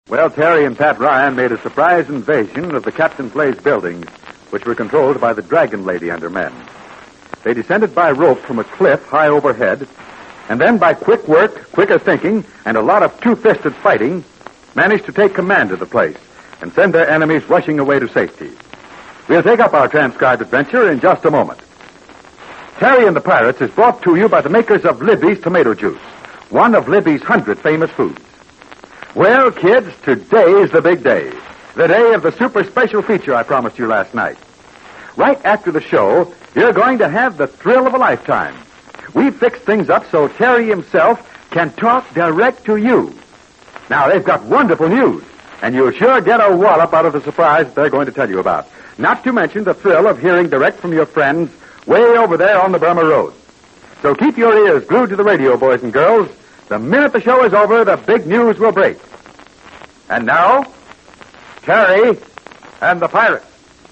Well, Terry and Pat Ryan made a surprise invasion of the Captain Blaze buildings, which were controlled by the Dragon Lady and her men. They descended by rope from a cliff high overhead, and then by quick work, quicker thinking, and a lot of two-fisted fighting, managed to take command of the place and send their enemies rushing away to safety. We'll take up our transcribed adventure in just a moment. Terry and the Pirates is brought to you by the makers of Libby's tomato juice, one of Libby's 100 famous foods. Well, kids, today is the big day. The day of the super special feature I promised you last night. Right after the show, you're going to have the thrill of a lifetime. We've fixed things up so Terry himself can talk direct to you. Now, they've got wonderful news, and you'll sure get a wallop out of the surprise they're going to tell you about. Not to mention the thrill of hearing direct from your friends way over there on the Burma Road. So keep your ears glued to the radio, boys and girls. The minute the show is over, the big news will break. And now, Terry and the Pirates.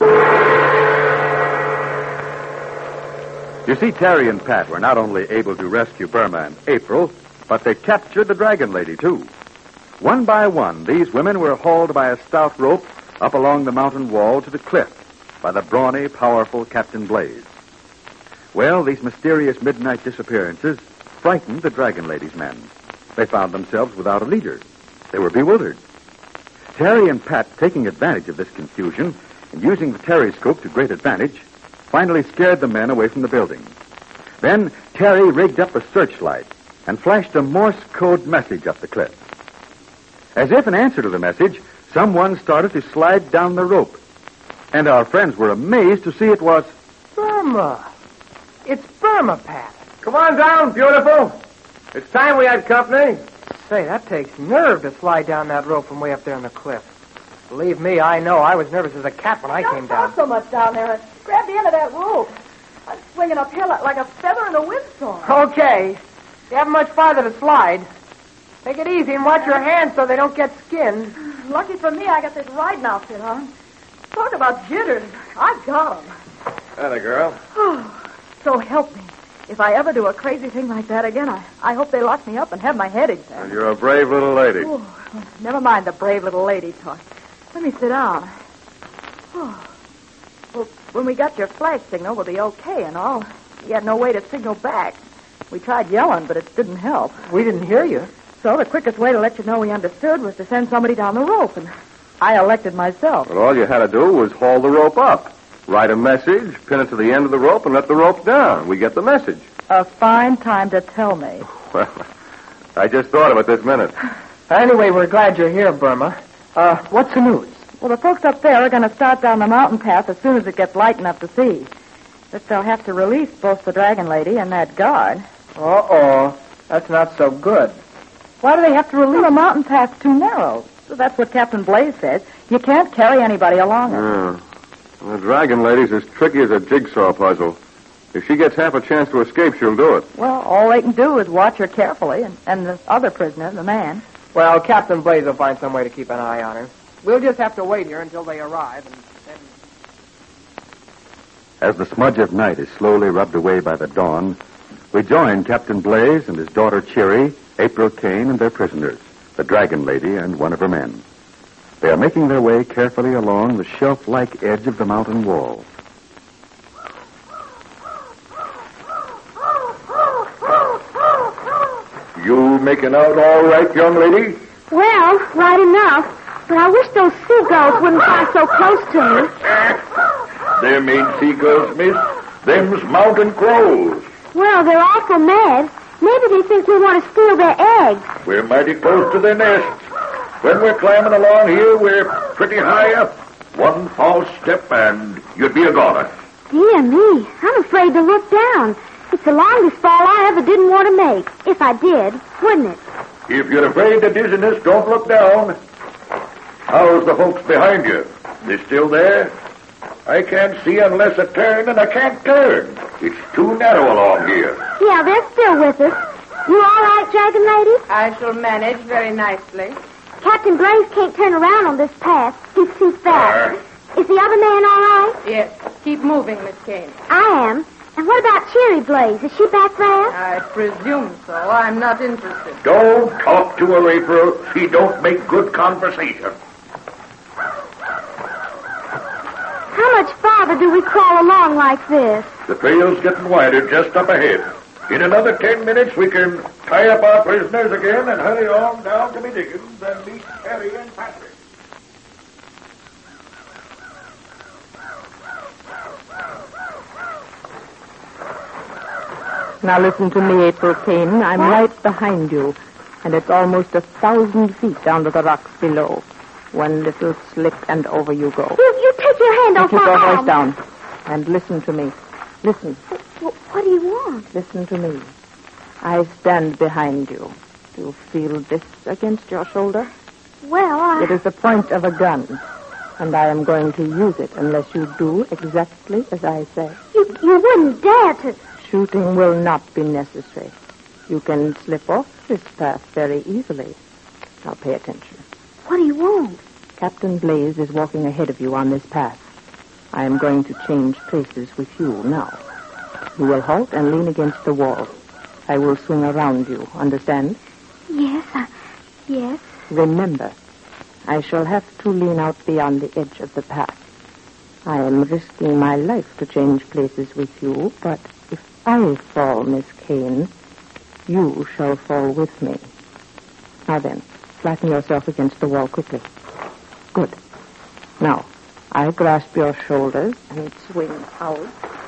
You see, Terry and Pat were not only able to rescue Burma and April, but they captured the Dragon Lady, too. One by one, these women were hauled by a stout rope up along the mountain wall to the cliff by the brawny, powerful Captain Blaze. Well, these mysterious midnight disappearances frightened the Dragon Lady's men. They found themselves without a leader. They were bewildered. Terry and Pat, taking advantage of this confusion and using the Terryscope to great advantage, finally scared the men away from the building. Then Terry rigged up a searchlight and flashed a Morse code message up the cliff. As if in answer to the message, someone started to slide down the rope. And our friends were amazed to see it was Burma. It's Burma, Pat. Come on down, beautiful. It's time we had company. Say, that takes nerve to slide down that rope from way up there on the cliff. Believe me, I know. I was nervous as a cat when I came down. Don't talk so much down there. Grab the end of that rope. I'm swinging uphill like a feather in a windstorm. Okay. You haven't much farther to slide. Take it easy and watch your hands so they don't get skinned. Lucky for me, I got this riding outfit on. Talk about jitters. I got them. Atta girl. Oh, so help me. If I ever do a crazy thing like that again, I hope they lock me up and have my head examined. Well, you're a brave little lady. Oh, never mind the brave little lady talk. Let me sit down. Oh. Well, when we got your flag signal, we'll be okay and all. We had no way to signal back. We tried yelling, but it didn't help. We didn't hear you. So the quickest way to let you know we understood was to send somebody down the rope, and I elected myself. Well, all you had to do was haul the rope up. Write a message, pin it to the end of the rope, and let the rope down. We get the message. A fine time to tell me. Well, I just thought of it this minute. Anyway, we're glad you're here, Burma. What's the news? Well, the folks up there are going to start down the mountain path as soon as it gets light enough to see. But they'll have to release both the Dragon Lady and that guard. Uh-oh. That's not so good. Why do they have to release? The mountain path's too narrow. So that's what Captain Blaze says. You can't carry anybody along it. Yeah. The Dragon Lady's as tricky as a jigsaw puzzle. If she gets half a chance to escape, she'll do it. Well, all they can do is watch her carefully, and the other prisoner, the man. Well, Captain Blaze will find some way to keep an eye on her. We'll just have to wait here until they arrive, and then... As the smudge of night is slowly rubbed away by the dawn, we join Captain Blaze and his daughter Cheery, April Kane, and their prisoners, the Dragon Lady and one of her men. They are making their way carefully along the shelf-like edge of the mountain wall. You making out all right, young lady? Well, right enough. But I wish those seagulls wouldn't fly so close to me. Them ain't seagulls, miss. Them's mountain crows. Well, they're awful mad. Maybe they think we want to steal their eggs. We're mighty close to their nests. When we're climbing along here, we're pretty high up. One false step and you'd be a goner. Dear me, I'm afraid to look down. It's the longest fall I ever didn't want to make. If I did, wouldn't it? If you're afraid of dizziness, don't look down. How's the folks behind you? They still there? I can't see unless I turn, and I can't turn. It's too narrow along here. Yeah, they're still with us. You all right, Dragon Lady? I shall manage very nicely. Captain Blaze can't turn around on this path. He's too fast. Is the other man all right? Yes. Keep moving, Miss Kane. I am. And what about Cherry Blaze? Is she back there? I presume so. I'm not interested. Don't talk to her, April. She don't make good conversation. How much farther do we crawl along like this? The trail's getting wider just up ahead. In another 10 minutes, we can tie up our prisoners again and hurry on down to Dickens and meet Harry and Patrick. Now listen to me, April Kane. I'm right behind you, and it's almost 1,000 feet down to the rocks below. One little slip and over you go. You take your hand off Keep my your arm. voice down and listen to me. Listen. What do you want? Listen to me. I stand behind you. Do you feel this against your shoulder? Well, It is the point of a gun, and I am going to use it unless you do exactly as I say. You wouldn't dare to... Shooting will not be necessary. You can slip off this path very easily. Now pay attention. What do you want? Captain Blaze is walking ahead of you on this path. I am going to change places with you now. You will halt and lean against the wall. I will swing around you. Understand? Yes. Remember, I shall have to lean out beyond the edge of the path. I am risking my life to change places with you, but if I fall, Miss Kane, you shall fall with me. Now then, flatten yourself against the wall quickly. Good. Now, I grasp your shoulders and swing out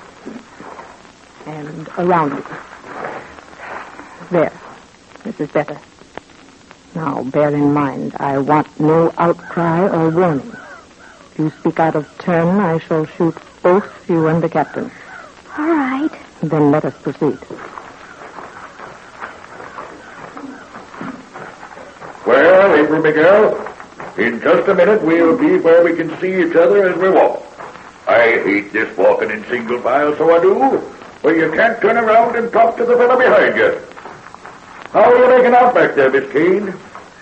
and around you. There. This is better. Now, bear in mind, I want no outcry or warning. If you speak out of turn, I shall shoot both you and the captain. All right. Then let us proceed. Well, April, Miguel, in just a minute we'll be where we can see each other as we walk. I hate this walking in single file, so I do, where you can't turn around and talk to the fellow behind you. How are you making out back there, Miss Kane?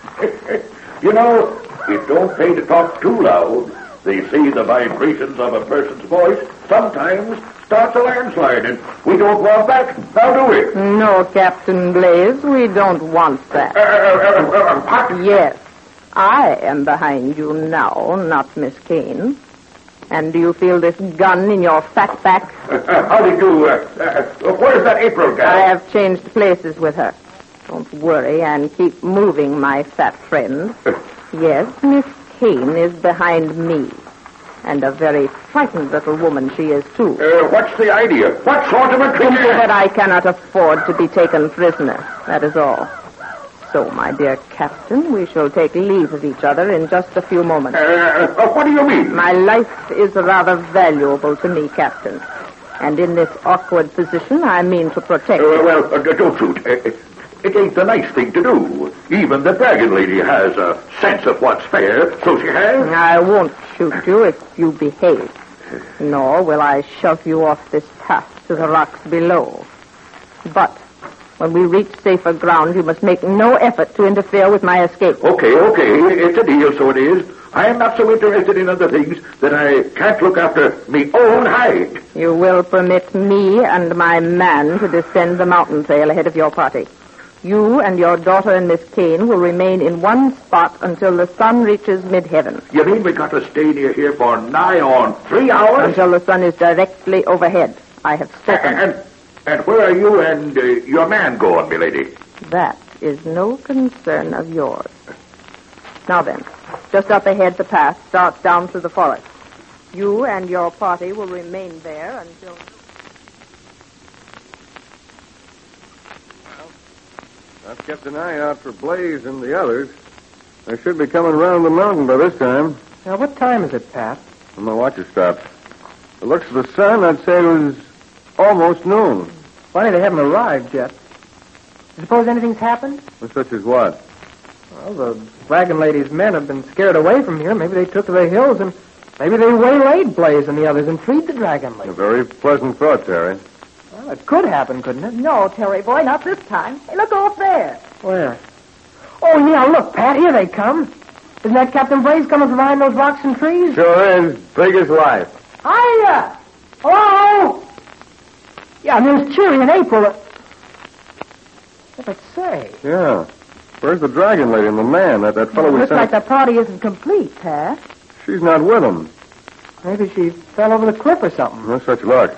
You know, it don't pay to talk too loud. They say the vibrations of a person's voice sometimes starts a landslide, and we don't want that, now do we? No, Captain Blaze, we don't want that. What? Yes, I am behind you now, not Miss Kane. And do you feel this gun in your fat back? How did you, where's that April gal? I have changed places with her. Don't worry and keep moving, my fat friend. Yes, Miss Kane is behind me. And a very frightened little woman she is, too. What's the idea? What sort of a Simply creature? that I cannot afford to be taken prisoner. That is all. So, my dear Captain, we shall take leave of each other in just a few moments. What do you mean? My life is rather valuable to me, Captain. And in this awkward position, I mean to protect it. Don't shoot. It ain't the nice thing to do. Even the Dragon Lady has a sense of what's fair, so she has. I won't shoot you if you behave. Nor will I shove you off this path to the rocks below. But when we reach safer ground, you must make no effort to interfere with my escape. Okay. It's a deal, so it is. I am not so interested in other things that I can't look after me own hide. You will permit me and my man to descend the mountain trail ahead of your party. You and your daughter and Miss Kane will remain in one spot until the sun reaches mid-heaven. You mean we got to stay near here for nigh on 3 hours? Until the sun is directly overhead. I have spoken. And where are you and your man going, milady? That is no concern of yours. Now then, just up ahead the path starts down through the forest. You and your party will remain there until... I've kept an eye out for Blaze and the others. They should be coming around the mountain by this time. Now, what time is it, Pat? When my watch has stopped. The looks of the sun, I'd say it was almost noon. Funny they haven't arrived yet. Suppose anything's happened? Such as what? Well, the Dragon Lady's men have been scared away from here. Maybe they took to the hills, and maybe they waylaid Blaze and the others and freed the Dragon Lady. A very pleasant thought, Terry. Well, it could happen, couldn't it? No, Terry boy, not this time. Hey, look off there. Where? Oh, yeah, look, Pat, here they come. Isn't that Captain Blaze coming from behind those rocks and trees? Sure is. Big as life. Hiya! Hello! Yeah, and there's Cheery and April. But say, Yeah. Where's the dragon lady and the man, that fellow we Looks sent? like the party isn't complete, Pat. She's not with him. maybe she fell over the cliff or something. No such luck.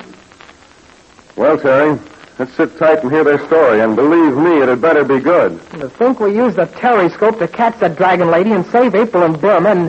Well, Terry, let's sit tight and hear their story, and believe me, it had better be good. And to think we used the Terryscope to catch the dragon lady and save April and Burma, and...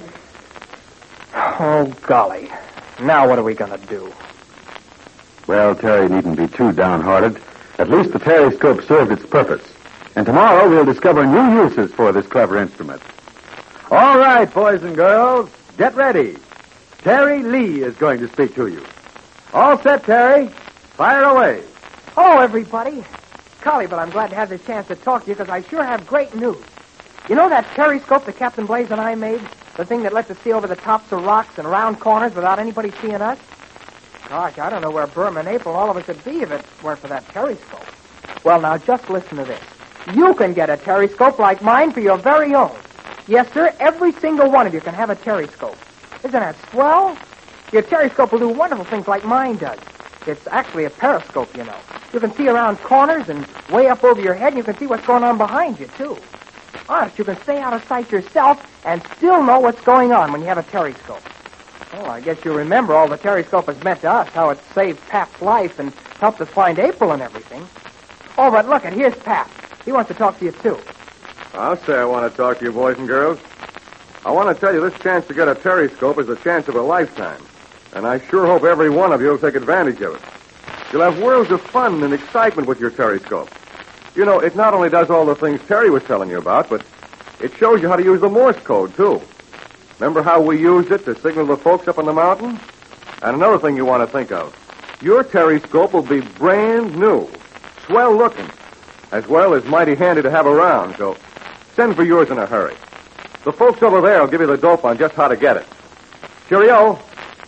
Oh, golly. Now what are we going to do? Well, Terry needn't be too downhearted. At least the Terryscope served its purpose. And tomorrow we'll discover new uses for this clever instrument. All right, boys and girls, get ready. Terry Lee is going to speak to you. All set, Terry? Fire away. Hello, everybody. Golly, but I'm glad to have this chance to talk to you because I sure have great news. You know that Terryscope that Captain Blaze and I made? The thing that lets us see over the tops of rocks and around corners without anybody seeing us? Gosh, I don't know where Burma and April all of us would be if it weren't for that Terryscope. Well, now, just listen to this. You can get a Terryscope like mine for your very own. Yes, sir, every single one of you can have a Terryscope. Isn't that swell? Your Terryscope will do wonderful things like mine does. It's actually a periscope, you know. You can see around corners and way up over your head, and you can see what's going on behind you, too. Honest, you can stay out of sight yourself and still know what's going on when you have a Terryscope. Well, I guess you remember all the Terryscope has meant to us, how it saved Pap's life and helped us find April and everything. Oh, but look, here's Pap. He wants to talk to you, too. I'll say I want to talk to you, boys and girls. I want to tell you this chance to get a Terryscope is a chance of a lifetime. And I sure hope every one of you will take advantage of it. You'll have worlds of fun and excitement with your Terryscope. You know, it not only does all the things Terry was telling you about, but it shows you how to use the Morse code, too. Remember how we used it to signal the folks up on the mountain? And another thing you want to think of. Your Terryscope will be brand new, swell looking, as well as mighty handy to have around, so send for yours in a hurry. The folks over there will give you the dope on just how to get it. Cheerio.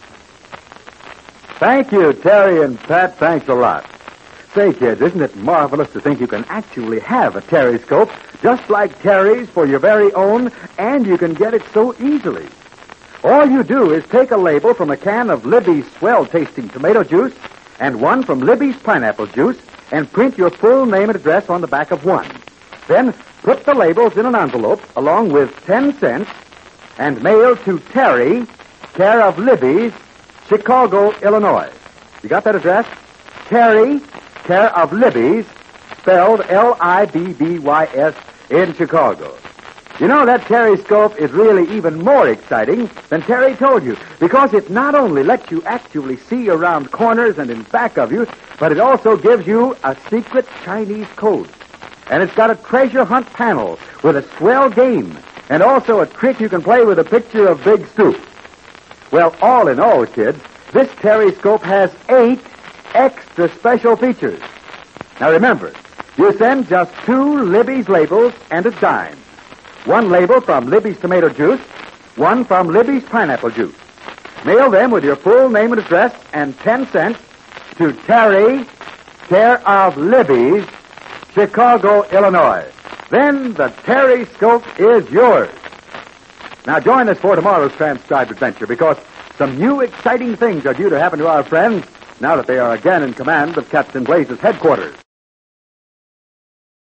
Thank you, Terry and Pat. Thanks a lot. Say, kids, isn't it marvelous to think you can actually have a Terryscope just like Terry's for your very own, and you can get it so easily? All you do is take a label from a can of Libby's swell-tasting tomato juice and one from Libby's pineapple juice and print your full name and address on the back of one. Then put the labels in an envelope along with 10 cents and mail to Terry, care of Libby's, Chicago, Illinois. You got that address? Terry, care of Libby's, spelled Libbys, in Chicago. You know, that Terryscope is really even more exciting than Terry told you, because it not only lets you actually see around corners and in back of you, but it also gives you a secret Chinese code. And it's got a treasure hunt panel with a swell game, and also a trick you can play with a picture of Big Stoop. Well, all in all, kids, this Terryscope has 8 extra special features. Now remember, you send just 2 Libby's labels and a dime. 1 label from Libby's tomato juice, 1 from Libby's pineapple juice. Mail them with your full name and address and 10 cents to Terry, care of Libby's, Chicago, Illinois. Then the Terryscope is yours. Now join us for tomorrow's transcribed adventure, because some new exciting things are due to happen to our friends now that they are again in command of Captain Blaze's headquarters.